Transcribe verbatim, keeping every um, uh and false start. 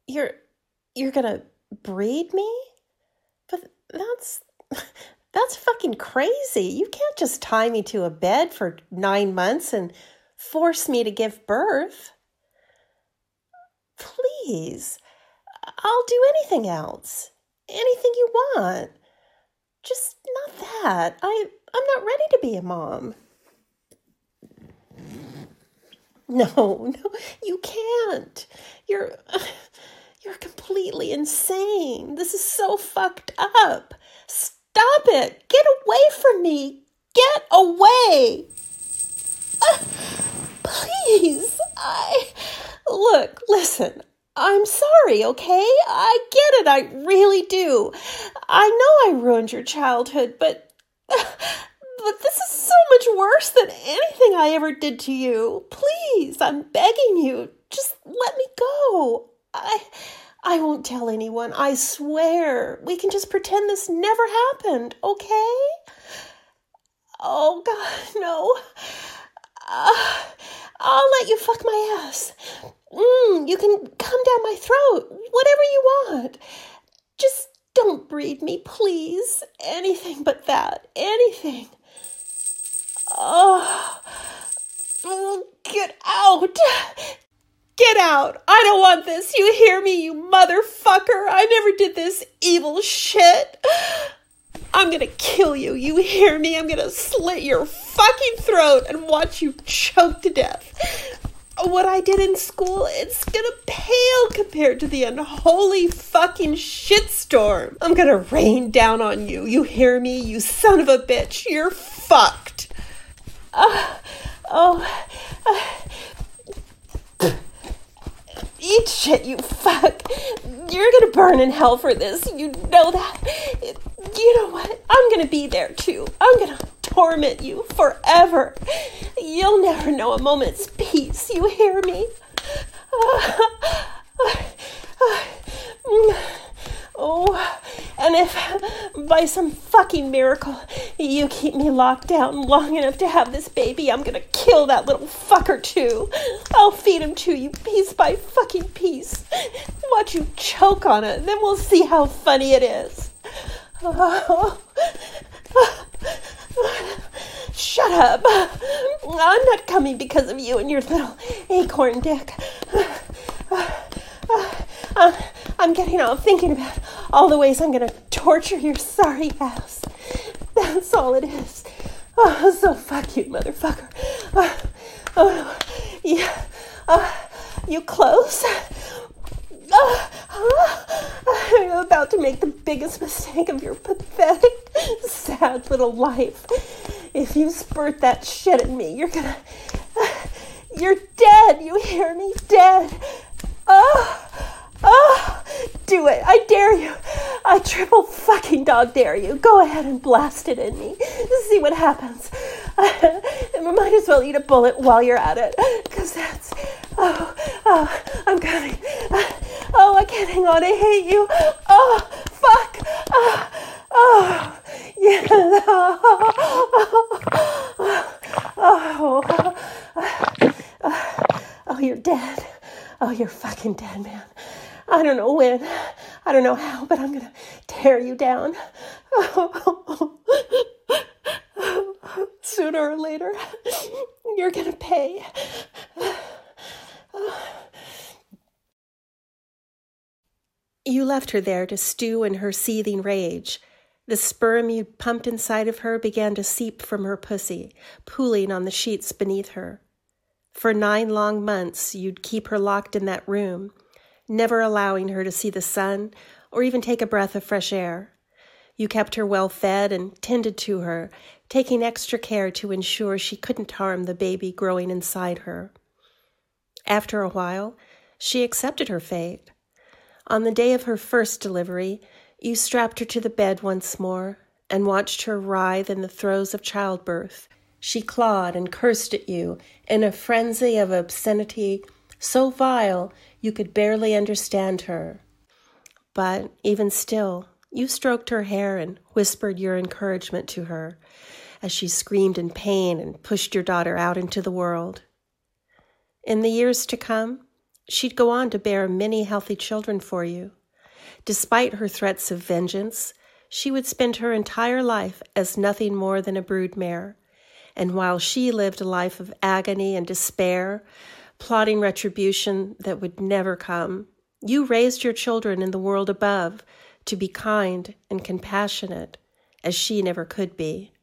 You're, you're gonna breed me? But that's, that's fucking crazy. You can't just tie me to a bed for nine months and force me to give birth. Please, I'll do anything else. Anything you want. Just not that. I, I'm not ready to be a mom. No, no, you can't. You're, you're completely insane. This is so fucked up. Stop it. Get away from me. Get away. Uh, please. I, look, listen. I'm sorry, okay? I get it. I really do. I know I ruined your childhood, but, but this is so much worse than anything I ever did to you. Please, I'm begging you. Just let me go. I, I won't tell anyone. I swear. We can just pretend this never happened, okay? Oh, God, no. Uh, I'll let you fuck my ass. Mm, you can come down my throat, whatever you want. Just don't breed me, please. Anything but that. Anything. Oh, oh, get out. Get out. I don't want this. You hear me, you motherfucker? I never did this evil shit. I'm gonna kill you. You hear me? I'm gonna slit your fucking throat and watch you choke to death. What I did in school, it's gonna pale compared to the unholy fucking shitstorm I'm gonna rain down on you. You hear me? You son of a bitch. You're fucked. Uh, oh. Uh, eat shit, you fuck. You're gonna burn in hell for this. You know that. It, you know what? I'm gonna be there too. I'm gonna torment you forever. You'll never know a moment's peace. You hear me? Oh, and if by some fucking miracle you keep me locked down long enough to have this baby, I'm gonna kill that little fucker too. I'll feed him to you piece by fucking piece. Watch you choke on it, then we'll see how funny it is. Oh. Shut up. I'm not coming because of you and your little acorn dick. I'm getting all thinking about all the ways I'm going to torture your sorry ass. That's all it is. Oh, so fuck you, motherfucker. Oh, oh, yeah. Oh, you close? Oh, oh, I'm about to make the biggest mistake of your pathetic, sad little life. If you spurt that shit at me, you're gonna... You're dead, you hear me? Dead. Oh, oh, do it. I dare you. I triple fucking dog dare you. Go ahead and blast it in me. See what happens. I might as well eat a bullet while you're at it, because that's... Oh, oh, I'm coming. Oh, I can't hang on. I hate you. Oh, fuck. Oh, oh, yeah. Oh, oh, oh, oh, you're dead. Oh, you're fucking dead, man. I don't know when. I don't know how, but I'm going to tear you down. Oh, sooner or later, you're going to pay. You left her there to stew in her seething rage. The sperm you pumped inside of her began to seep from her pussy, pooling on the sheets beneath her. For nine long months, you'd keep her locked in that room, never allowing her to see the sun or even take a breath of fresh air. You kept her well fed and tended to her, taking extra care to ensure she couldn't harm the baby growing inside her. After a while, she accepted her fate. On the day of her first delivery, you strapped her to the bed once more and watched her writhe in the throes of childbirth. She clawed and cursed at you in a frenzy of obscenity so vile you could barely understand her. But even still, you stroked her hair and whispered your encouragement to her as she screamed in pain and pushed your daughter out into the world. In the years to come, She'd go on to bear many healthy children for you. Despite her threats of vengeance, she would spend her entire life as nothing more than a broodmare. And while she lived a life of agony and despair, plotting retribution that would never come, you raised your children in the world above to be kind and compassionate, as she never could be.